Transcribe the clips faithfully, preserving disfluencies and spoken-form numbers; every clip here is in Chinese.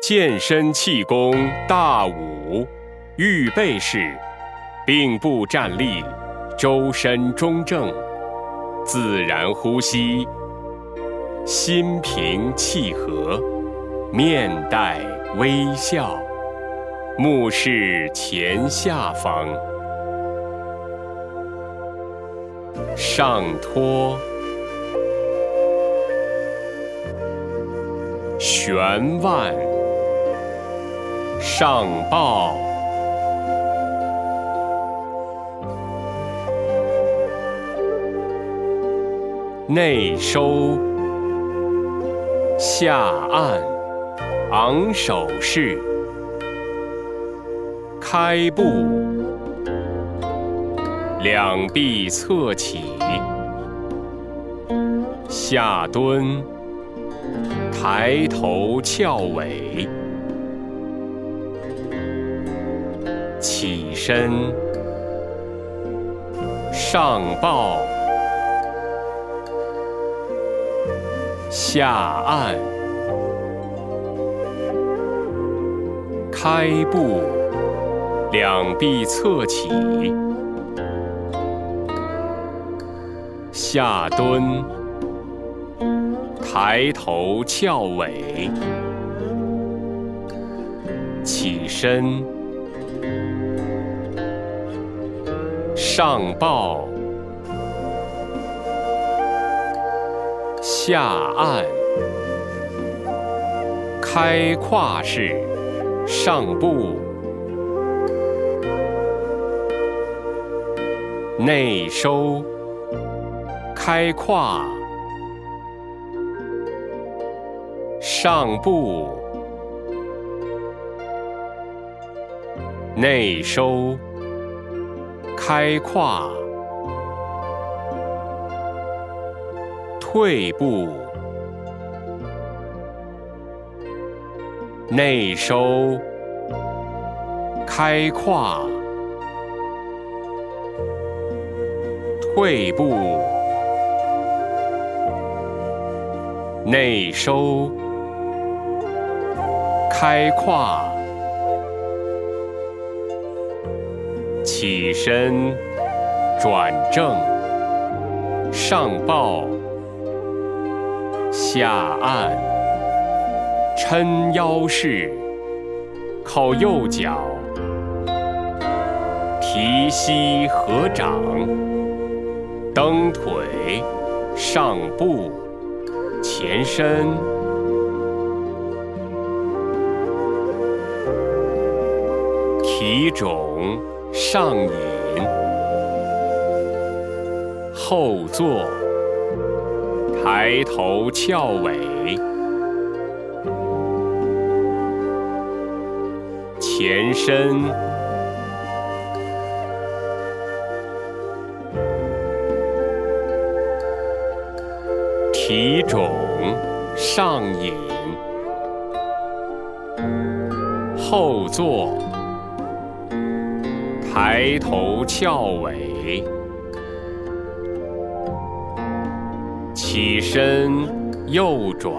健身气功大舞，预备式，并步站立，周身中正，自然呼吸，心平气和，面带微笑，目视前下方，上托，旋腕，上抱，内收，下按，昂首式，开步，两臂侧起，下蹲，抬头翘尾，起身，上抱，下按，开步，两臂侧起，下蹲，抬头翘尾，起身，上抱，下按，开胯式，上步，内收，开胯，上步，内收，开胯，退步，内收，开胯，退步，内收，开胯，起身，转正，上抱，下按，抻腰式，靠右脚，提膝合掌，蹬腿，上步，前伸，提踵，上引，后坐，抬头翘尾，前伸，提踵，上引，后坐，抬头翘尾，起身，右转，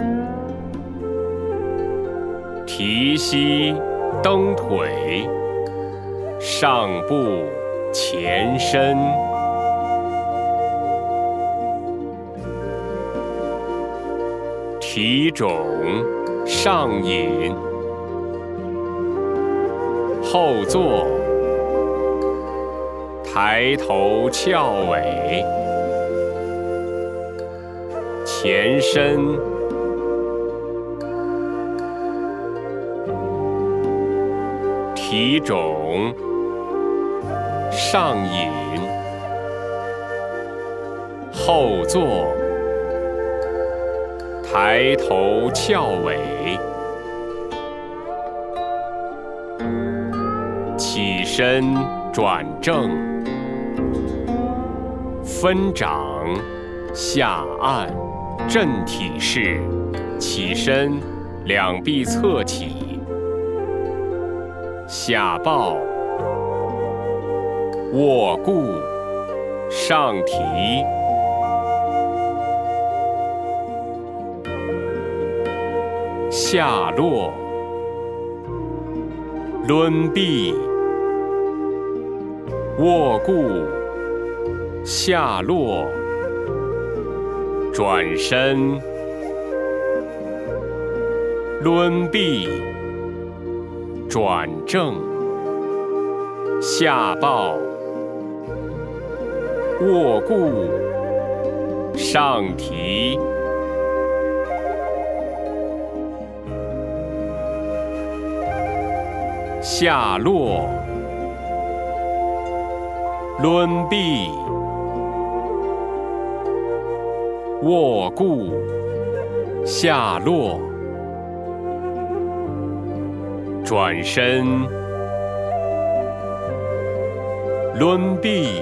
提膝，蹬腿，上步，前伸，提踵，上引，后坐，抬头翘尾，前伸，提踵，上引，后坐，抬头翘尾，起身，转正，分掌，下按，正体式，起身，两臂侧起，下抱，握固，上提，下落， 抡臂，卧固，下落，转身，抡臂，转正，下抱，卧固，上提，下落，抡臂，卧固，下落，转身，抡臂，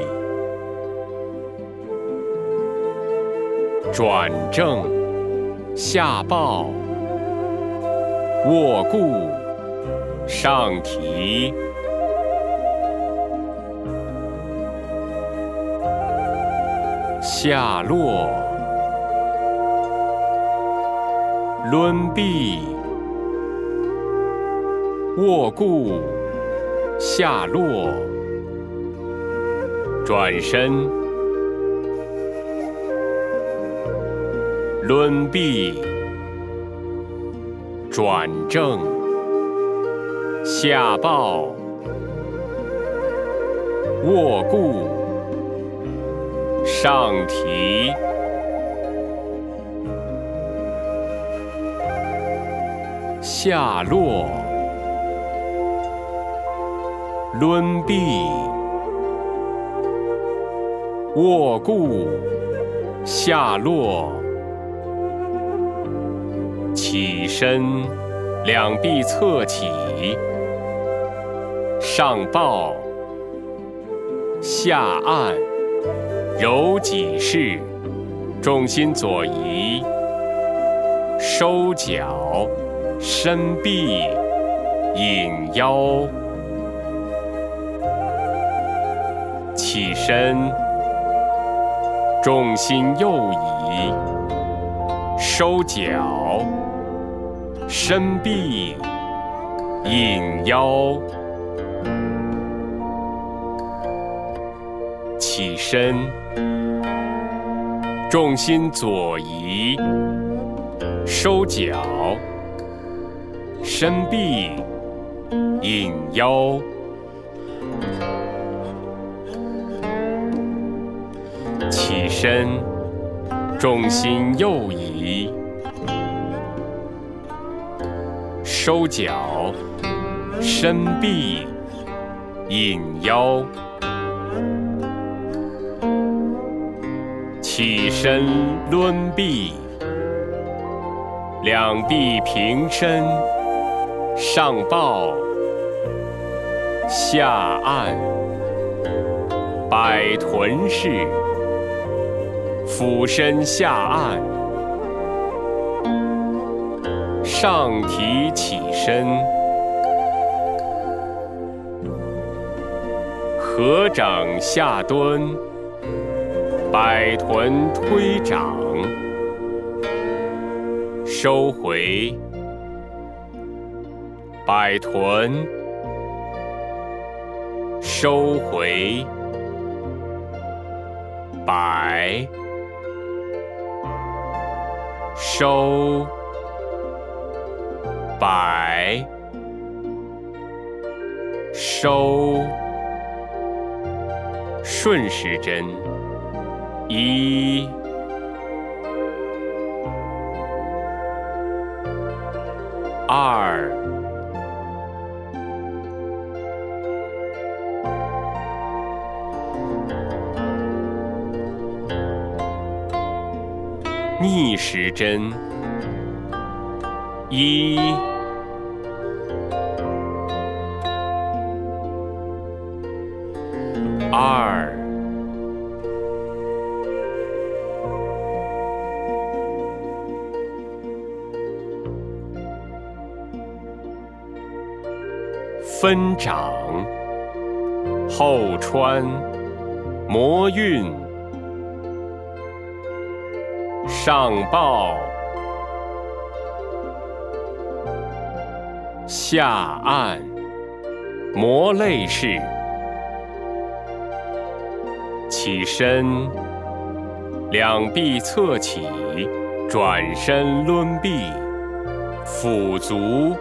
转正，下抱，卧固，上提，下落，抡臂，卧固，下落，转身，抡臂，转正，下抱，卧固，上提，下落，抡臂，卧固，下落，起身，两臂侧起，上抱，下按，揉脊式，重心左移，收脚，伸臂，引腰，起身，重心右移，收脚，伸臂，引腰，起身，重心左移，收脚，伸臂，引腰，起身，重心右移，收脚，伸臂，引腰，起身，抡臂，两臂平伸，上抱，下按，摆臀式，俯身下按，上提起身，合掌下蹲，摆臀推掌，收回，摆臀，收回，摆，收，摆，收，顺时针，一，二，逆时针，一，二，分掌，后穿，磨运，上抱，下按， 摩类式。起身，两臂侧起，转身抡臂，俯足，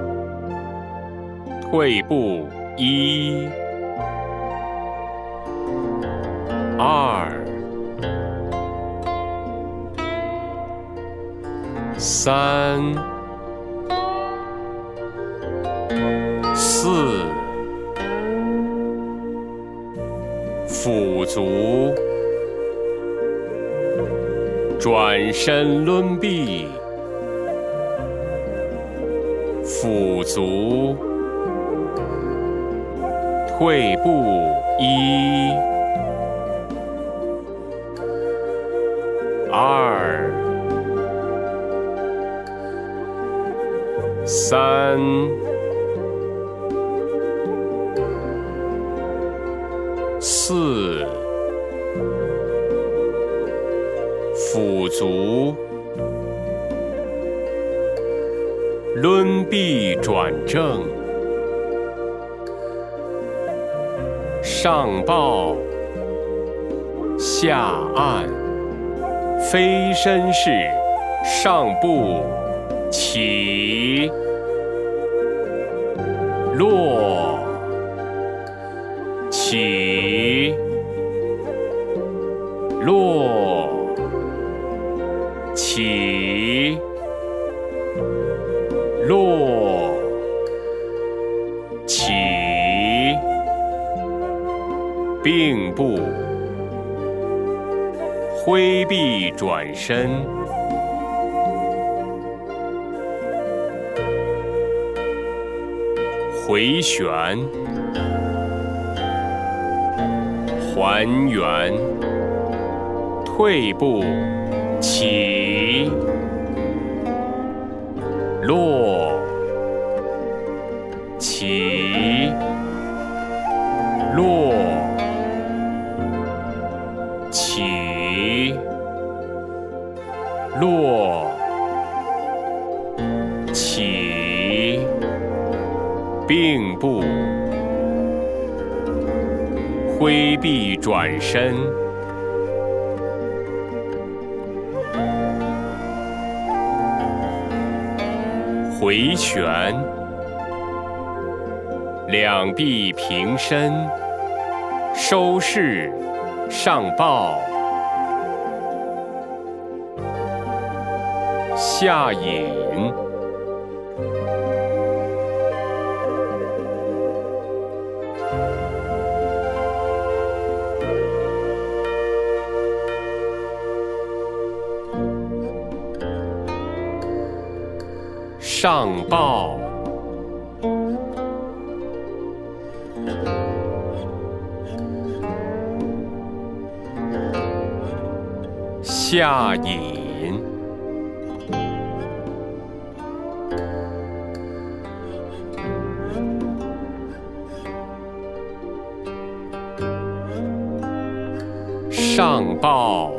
退步一、二、三、四，俯足，转身抡臂，俯足，退步一、二、三、四，俯足，抡臂转正，上抱，下按，飞身式，上步，起，落，起，落，起，落，起，并步，挥臂转身，回旋，还原，退步，起，落，起，落，起，落，起，并步，挥臂转身，回旋，两臂平伸，收势，上抱，下引，上抱，下引，上抱，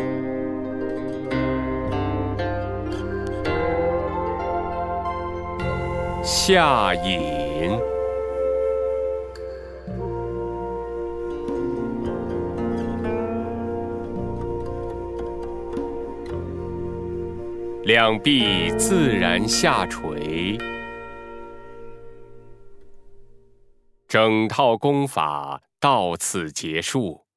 下引，两臂自然下垂。整套功法到此结束。